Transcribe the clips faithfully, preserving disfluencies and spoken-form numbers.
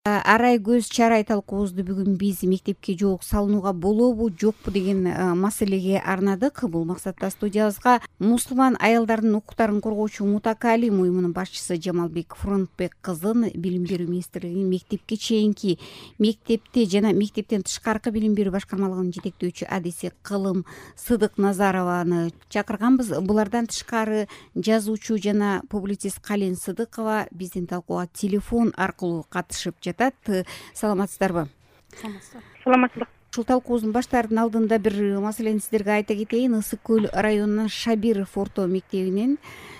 Арай көз чарай талкуубузду бүгүн биз мектепке жоолук салынууга болобу жокпу деген маселеге арнадык. Бул максатта студиябызга мусулман аялдардын укуктарын коргоочу Мутакалим уюмунун башчысы Жамалбек Фронтбек кызын Билим берүү министрлигинин мектепке чейинки, мектепте жана мектептен тышкаркы билим берүү башкармалыгынын жетектөөчү адиси Кылым Сыдык Назарованы чакырганбыз. Булардан тышкары жазуучу жана публицист Кален Сыдыкова биздин талкууга телефон аркылуу катышып жатат. Саламатсыздарбы? Саламатсыздар. Ушул талкуубуздун баштаардын алдында бир маселени сиздерге айта кетейин. Ысык көл районунун Шабиров орто мектебинен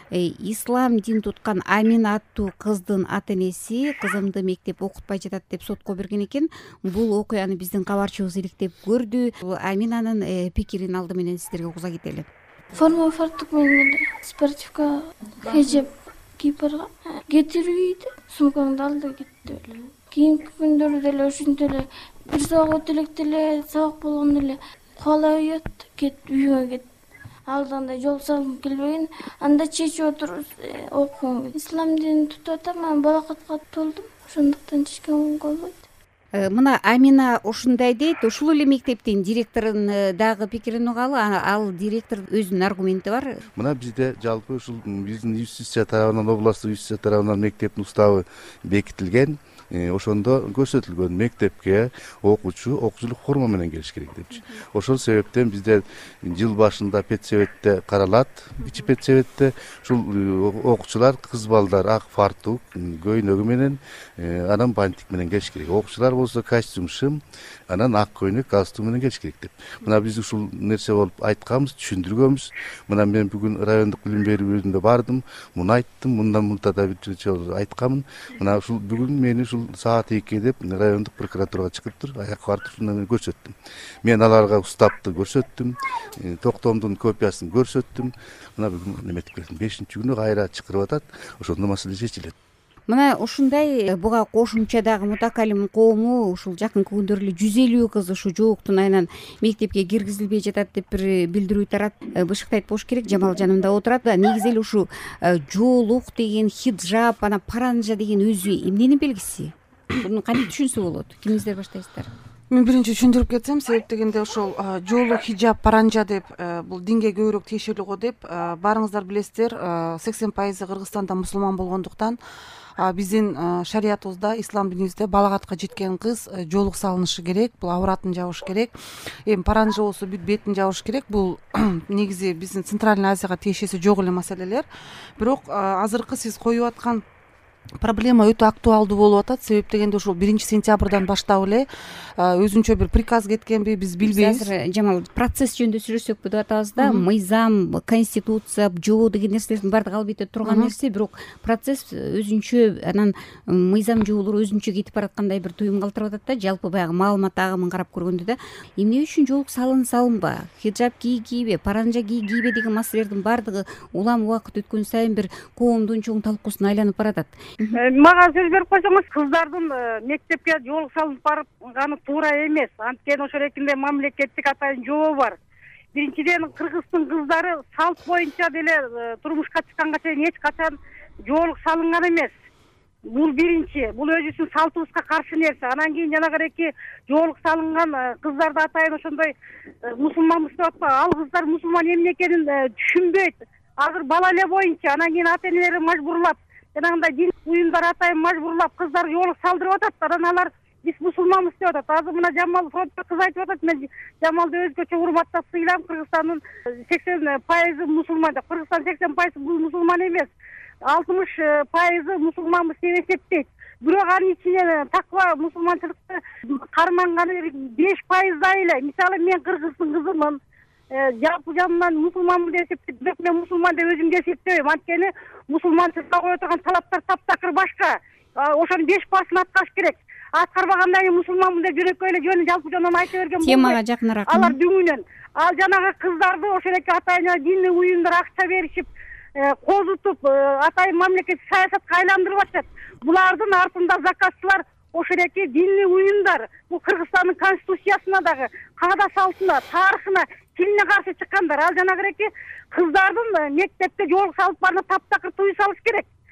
ислам дин туткан Амина аттуу кыздын ата энеси кызымды мектеп окутпай жатат деп сотко берген экен. Бул окуяны биздин кабарчыбыз иликтеп көрдү. Аминанын пикирин алды менен сиздерге угуза кетели. Форма фартук менен спортивка хижап кийип барган. Кетирбейди. Сумкаңды алды кетти эле. Кийинки күндөрү деле ушинтип эле бир сабак өтө электе эле сабак болгондо эле кубалап уят, кет үйгө кет. Алдында жол салгым келбеген, анда чечип отурубуз окугум. Ислам динин тутуп атам, мен балакатка толдум. Ошондуктан эч ким болбойт. Мына Амина ушундай дейт. Ушул эле мектептин директорунун дагы пикирин угалы. Ал директор өзүнүн аргументи бар. Мына бизде жалпы ушул биздин юстиция тарабынан, областтык юстиция тарабынан мектептин уставы бекитилген. Ошондо көрсөтүлгөн мектепке окуучу окуучулук форма менен келиш керек депчи. Ошол себептен бизде жыл башында педсоветте каралат, кичи педсоветте ушул окуучулар кыз балдар ак фартук көйнөгү менен, анан бантик менен келиш керек. Окуучулар болсо костюм шым, анан ак көйнөк галстук менен келиш керек деп. Мына биз ушул нерсе болуп айтканбыз, түшүндүргөнбүз. Мына мен бүгүн райондук билим берүү бөлүмүндө бардым, муну айттым, мындан мынта да бир жолу айтканмын. Мына ушул бүгүн мени ушул саат эки деп райондук прокуратурага чыгыптыр, аяк бартып ушуну көрсөттүм. Мен аларга устапты көрсөттүм, токтомдун копиясын көрсөттүм. Мына бүгүн неметип келдим. бешинчи күнү кайра чакырып атат. Ошондо маселе чечилет. Мына ушундай буга кошумча дагы Мутакалим коому ушул жакынкы күндөрү эле жүз элүү кыз ушу жоолуктун айынан мектепке киргизилбей жатат деп бир билдирүү тарат. Бышыктайт болуш керек. Жамал жанымда отурат. Негизи эле ушу жоолук деген, хиджаб, анан паранжа деген өзү эмненин белгиси? Буну кантип түшүнсө болот? Кимиңиздер баштайсыздар? Мен биринчи түшүндүрүп кетсем, себеп дегенде ошол жоолук, хиджаб, паранжа деп бул динге көбүрөөк тиешелүү го деп баарыңыздар билесиздер, сексен пайызы Кыргызстанда мусулман болгондуктан биздин шариятыбызда, ислам динибизде балагатка жеткен кыз жоолук салынышы керек, бул авратын жабыш керек. Эми паранжа болсо бүт бетин жабыш керек. Бул негизи биздин Центральный Азияга тиешеси жок эле маселелер. Бирок азыркы сиз коюп аткан проблема өтө актуалдуу болуп атат. Себеп дегенде ушул биринчи сентябрдан баштап эле өзүнчө бир приказ кеткенби биз билбейбиз. Азыр Жамал процесс жөнүндө сүйлөшсөкпү деп атабыз да. Мыйзам, конституция, жобо деген нерселердин баардыгы албетте турган нерсе, бирок процесс өзүнчө, анан мыйзам жоболор өзүнчө кетип бараткандай бир туюм калтырып атат да. Жалпы баягы маалымат агымын карап көргөндө да эмне үчүн жоолук салын салынба, хиджаб кий кийбе, паранжа кий кийбе деген маселелердин баардыгы улам убакыт өткөн сайын бир коомдун чоң талкуусуна айланып баратат. Мага сөз берип койсоңуз, кыздардын мектепке жоолук салынып барганы туура эмес. Анткени ошол экинде мамлекеттик атайын жобо бар. Биринчиден, кыргыздын кыздары салт боюнча деле турмушка чыкканга чейин эч качан жоолук салынган эмес. Бул биринчи, бул өзүбүздүн салтыбызга каршы нерсе. Анан кийин жанагы эки жоолук салынган кыздарды атайын ошондой мусулманбыз деп атпа. Ал кыздар мусулман эмне экенин түшүнбөйт. Азыр бала эле боюнча, анан кийин ата энелери мажбурлап, жанагындай дин уюмдар атайын мажбурлап кыздар жоолук салдырып атат. Анан алар биз мусулманбыз деп атат. Азыр мына Жамал Фронтбек кыз айтып атат, мен Жамалды өзгөчө урматтап сыйлам. Кыргызстандын сексен пайызы мусулман деп. Кыргызстан сексен пайыз бул мусулман эмес. алтымыш пайызы мусулманбыз деп эсептейт. Бирок анын ичинен таква мусулманчылыкты карманганы беш пайыздай эле. Мисалы, мен кыргыздын кызымын. Жалпы жанынан мусулманмын деп эсептейт. Бирок мен мусулман деп өзүмдү эсептебейм. Анткени мусулманчылыкка кое турган талаптар таптакыр башка. Ошонун беш басын аткарыш керек. Аткарбагандан кийин мусулманмын деп жөнөкөй эле жөнү жалпы жонун айта берген болбойт. Темага жакыныраак. Алар дүңүнөн. Ал жанагы кыздарды ошол эки атайын диний уюмдар акча беришип, козутуп, атайын мамлекеттик саясатка айландырып атышат. Булардын артында закатчылар ошол эки диний уюмдар. Бул Кыргызстандын конституциясына дагы, каада салтына, тарыхына, тилине каршы чыккандар. Ал жанагы эки кыздардын мектепте жоолук салып барына таптакыр туюу салыш керек.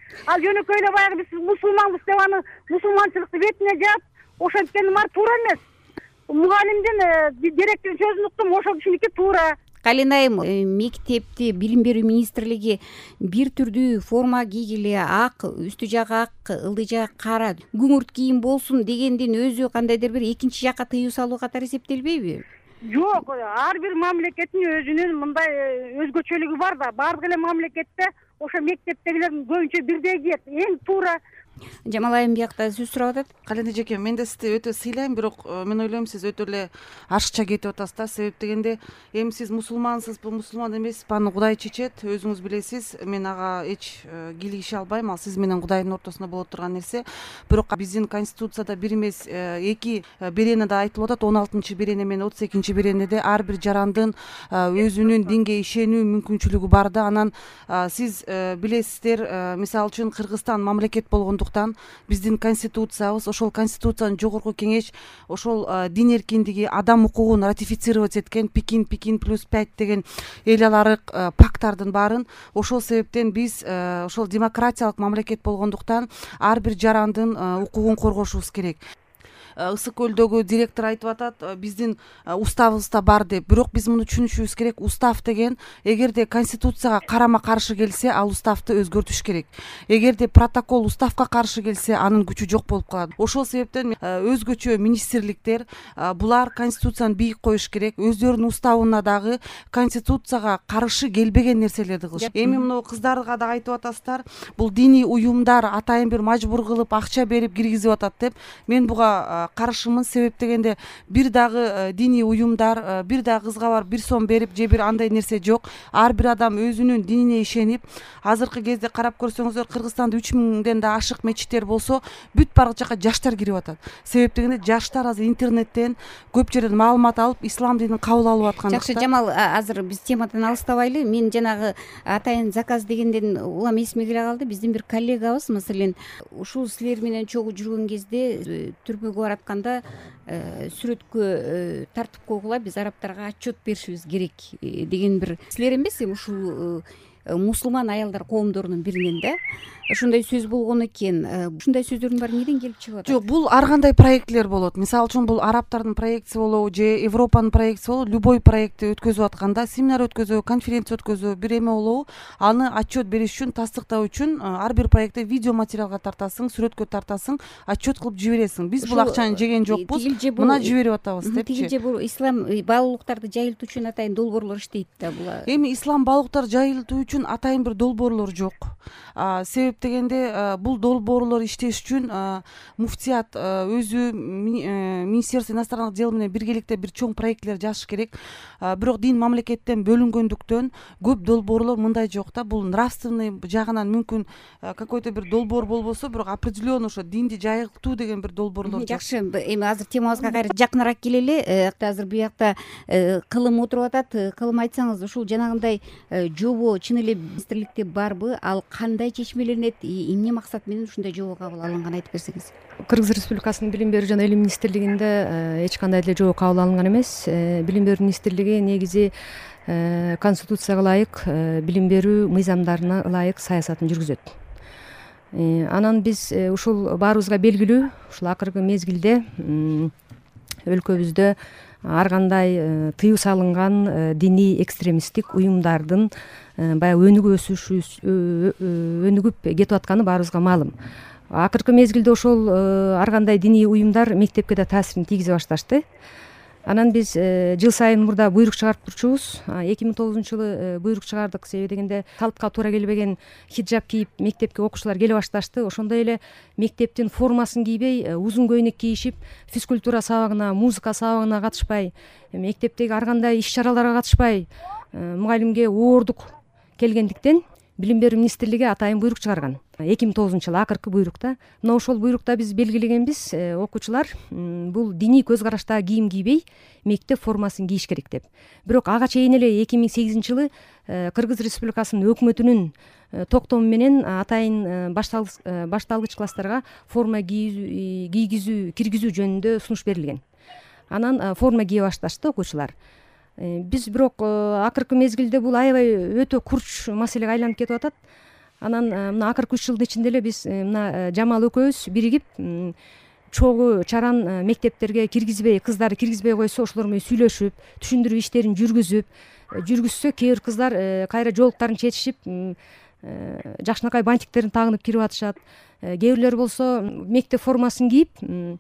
ал жөнөкөй эле баягы биз мусулманбыз деп аны мусулманчылыкты бетине жаап ошенткени мар туура эмес. Мугалимдин директордун сөзүн уктум, ошол кишиники туура. Калина айым, мектепти билим берүү министрлиги бир түрдүү форма кийгиле, ак, үстү жагы ак, ылдый жагы кара, күңүрт кийим болсун дегендин өзү кандайдыр бир экинчи жакка тыюу салуу катары эсептелбейби? Жок, ар бир мамлекеттин өзүнүн мындай өзгөчөлүгү бар да. Бардык эле мамлекетте ошо мектептегилер көбүнчө бирдей кийет. Эң туура. Жамал айым биякта сөз сурап атат. Калина эжеке, мен да сизди өтө сыйлайм, бирок мен ойлойм сиз өтө эле ашыкча кетип атасыз да. Себеп дегенде, эми сиз мусулмансызбы, мусулман эмессизби, аны Кудай чечет, өзүңүз билесиз. Мен ага эч кийлигише албайм, ал сиз менен Кудайдын ортосунда боло турган нерсе. Бирок биздин конституцияда бир эмес эки беренеде айтылып атат. он алтынчы берене менен отуз экинчи беренеде ар бир жарандын өзүнүн динге ишенүү мүмкүнчүлүгү бар да. Анан сиз билесиздер, мисалы үчүн Кыргызстан мамлекет болгондуктан биздин конституциябыз, ошол конституциянын жогорку кеңеш ошол дин эркиндиги, адам укугун ратифицировать эткен Пекин Пекин плюс пять деген эл аларык пакттардын баарын. Ошол себептен биз ошол демократиялык мамлекет болгондуктан ар бир жарандын укугун коргошубуз керек. Ысык көлдөгү директор айтып атат, биздин уставыбызда бар деп. Бирок биз муну түшүнүшүбүз керек. Устав деген эгерде конституцияга карама каршы келсе, ал уставды өзгөртүш керек. Эгерде протокол уставга каршы келсе, анын күчү жок болуп калат. Ошол себептен өзгөчө министрликтер булар конституцияны бийик коюш керек. Өздөрүнүн уставына дагы конституцияга каршы келбеген нерселерди кылыш. Эми мына кыздарга да айтып атасыздар, бул диний уюмдар атайын бир мажбур кылып, акча берип киргизип атат деп. Мен буга каршымын. Себеп дегенде бир дагы диний уюмдар, бир дагы кызга бар бир сом берип же бир андай нерсе жок. Ар бир адам өзүнүн динине ишенип, азыркы кезде карап көрсөңүздөр, Кыргызстанда үч миңден да ашык мечиттер болсо, бүт бардык жака жаштар кирип атат. Себеп дегенде жаштар азыр интернеттен көп жерден маалымат алып, ислам динин кабыл алып аткандыктан. Жакшы, Жамал, азыр биз темадан алыстабайлы. Мен жанагы атайын заказ дегенден улам эсиме келе калды. Биздин бир коллегабыз, маселен, ушул силер менен чогуу жүргөн кезде түрмөгө баратканда сүрөткө тартып койгула, биз арабтарга отчет беришибиз керек деген бир силер эмес, эми ушул мусулман аялдар коомдорунун биринен да ошондой сөз болгон экен. Ушундай сөздөрдүн баары эмнеден келип чыгып атат? Жок, бул ар кандай проектлер болот. Мисалы үчүн бул арабтардын проектиси болобу же Европанын проектиси болобу, любой проектти өткөзүп атканда, семинар өткөзүү, конференция өткөзүү, бир эме болобу, аны отчет бериш үчүн, тастыктоо үчүн ар бир проектти видео материалга тартасың, сүрөткө тартасың, отчет кылып жибересиң. Биз бул акчаны жеген жокпуз, мына жиберип атабыз депчи. Тигил же бул ислам баалуулуктарды жайылтуу үчүн атайын долбоорлор иштейт да бул. Эми ислам баалуулуктарды жайылтуу үчүн атайын бир долбоорлор жок. Себеп дегенде бул долбоорлор иштеш үчүн муфтият өзү Министерство иностранных дел менен биргеликте бир чоң проектлер жазыш керек. Бирок дин мамлекеттен бөлүнгөндүктөн көп долбоорлор мындай жок да. Бул нравственный жагынан мүмкүн какой-то бир долбоор болбосо, бирок определенно ошо динди жайылтуу деген бир долбоорлор жок. Жакшы, эми азыр темабызга кайра жакыныраак келели. Азыр буякта кылым отуруп атат. Кылым, айтсаңыз, ушул жанагындай жобо чын эле министрликте барбы? Ал кандай чечмеленет? Эмне максат менен ушундай жобо кабыл алынган, айтып берсеңиз. Кыргыз Республикасынын билим берүү жана илим министрлигинде эч кандай деле жобо кабыл алынган эмес. Билим берүү министрлиги негизи конституцияга ылайык, билим берүү мыйзамдарына ылайык саясатын жүргүзөт. Анан биз ушул баарыбызга белгилүү, ушул акыркы мезгилде өлкөбүздө ар кандай тыюу салынган диний экстремисттик уюмдардын баягы өнүгүп өсүш өнүгүп кетип атканы баарыбызга маалым. Акыркы мезгилде ошол ар кандай диний уюмдар мектепке да таасирин тийгизе башташты. Анан биз жыл сайын мурда буйрук чыгарып турчубуз. эки миң тогузунчу жылы буйрук чыгардык. Себеби дегенде калпка туура келбеген хиджаб кийип мектепке окуучулар келе башташты. Ошондой эле мектептин формасын кийбей, узун көйнөк кийишип, физкультура сабагына, музыка сабагына катышпай, мектептеги ар кандай иш чараларга катышпай, мугалимге оордук келгендиктен билим берүү министрлиги атайын буйрук чыгарган. эки миң тогузунчу жылы акыркы буйрукта. Мына ошол буйрукта биз белгилегенбиз, окуучулар бул диний көз караштагы кийим кийбей мектеп формасын кийиш керек деп. Бирок ага чейин эле эки миң сегизинчи жылы Кыргыз Республикасынын өкмөтүнүн токтому менен атайын башталгыч класстарга форма кийгизүү, киргизүү жөнүндө сунуш берилген. Анан форма кие башташты окуучулар. Биз бирок акыркы мезгилде бул аябай өтө курч маселеге айланып кетип атат. Анан мына акыркы үч жылдын ичинде эле биз мына Жамал экөөбүз биригип чогуу чаран мектептерге киргизбей, кыздарды киргизбей койсо ошолор менен сүйлөшүп, түшүндүрүү иштерин жүргүзүп, жүргүзсө кээ бир кыздар кайра жоолуктарын чечишип, жакшынакай бантиктерин тагынып кирип атышат. Кээ бирлери болсо мектеп формасын кийип,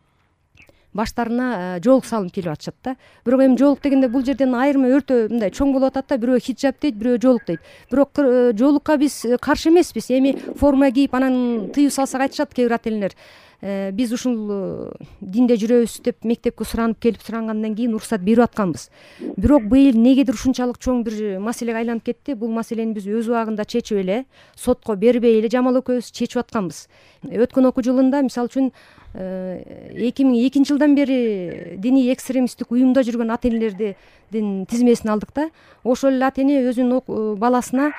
баштарына жоолук салынып келип атышат да. Бирок эми жоолук дегенде бул жерден айырма өртө мындай чоң болуп атат да. Бирөө хиджаб дейт, бирөө жоолук дейт. Бирок жоолукка биз каршы эмеспиз. Эми форма кийип анан тыюу салсак айтышат кээ бир ата энелер. Биз ушул динде жүрөбүз деп мектепке суранып келип сурангандан кийин уруксат берип атканбыз. Бирок быйыл эмнегедир ушунчалык чоң бир маселеге айланып кетти. Бул маселени биз өз убагында чечип эле, сотко бербей эле Жамал экөөбүз чечип атканбыз. Өткөн окуу жылында мисалы үчүн эки миң экинчи жылдан бери диний экстремисттик уюмда жүргөн ата энелердин тизмесин алдык да. Ошол эле ата эне өзүнүн баласына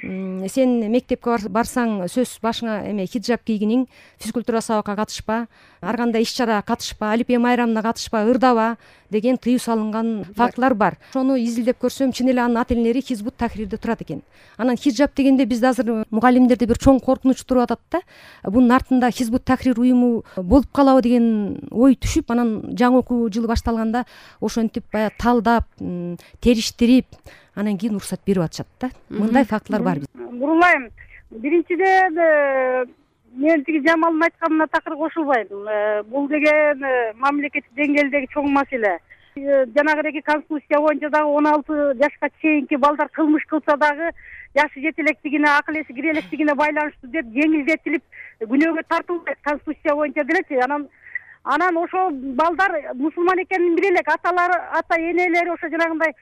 сен мектепке барсаң сөз башыңа эме хиджаб кийгиниң, физкультура сабакка катышпа, ар кандай иш чарага катышпа, алипе майрамына катышпа, ырдаба деген тыюу салынган фактылар бар. Ошону изилдеп көрсөм, чын эле анын ата энелери Хизбут Тахрирде турат экен. Анан хиджаб дегенде бизде азыр мугалимдерде бир чоң коркунуч туруп атат да. Бунун артында Хизбут Тахрир уюму болуп калабы деген ой түшүп, анан жаңы окуу жылы башталганда ошентип баягы талдап, териштирип, анан кийин уруксат берип атышат да. Мындай фактылар бар. Бурулайм. Биринчиден мен тиги Жамалдын айтканына такыр кошулбайм. Бул деген мамлекеттик деңгээлдеги чоң маселе. Жанагы конституция боюнча дагы он алты жашка чейинки балдар кылмыш кылса дагы жашы жете электигине, акыл эси кире электигине байланыштуу деп жеңилдетилип күнөөгө тартылбайт конституция боюнча делечи. Анан анан ошол балдар мусулман экенин биле элек, аталары, ата энелери ошо жанагындай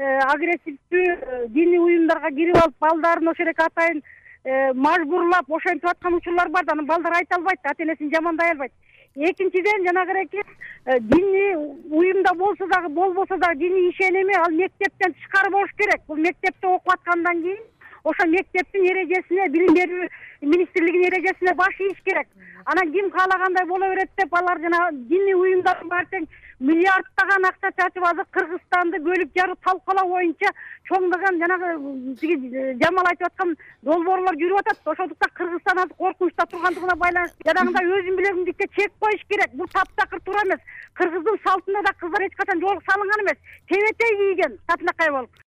агрессивдүү диний уюмдарга кирип алып, балдарын ошол эки атайын мажбурлап ошентип аткан учурлар бар да. Анан балдар айта албайт, ата энесин жамандай албайт. Экинчиден жанагы диний уюмда болсо дагы, болбосо дагы диний ишеними ал мектептен тышкары болуш керек. Бул мектепте окуп аткандан кийин ошо мектептин эрежесине, билим берүү министрлигинин эрежесине баш ийиш керек. Анан ким каалагандай боло берет деп алар жана диний уюмдардын баары тең миллиардтаган акча чачып азыр Кыргызстанды бөлүп жарып талкалоо боюнча чоңдогон жанагы тиги Жамал айтып аткан долбоорлор жүрүп атат. Ошондуктан Кыргызстан азыр коркунучта тургандыгына байланыштуу жанагындай өзүн билгендикке чек коюш керек. Бул таптакыр туура эмес. Кыргыздын салтында да кыздар эч качан жоолук салынган эмес. Тебетей кийген, тапнакай болуп.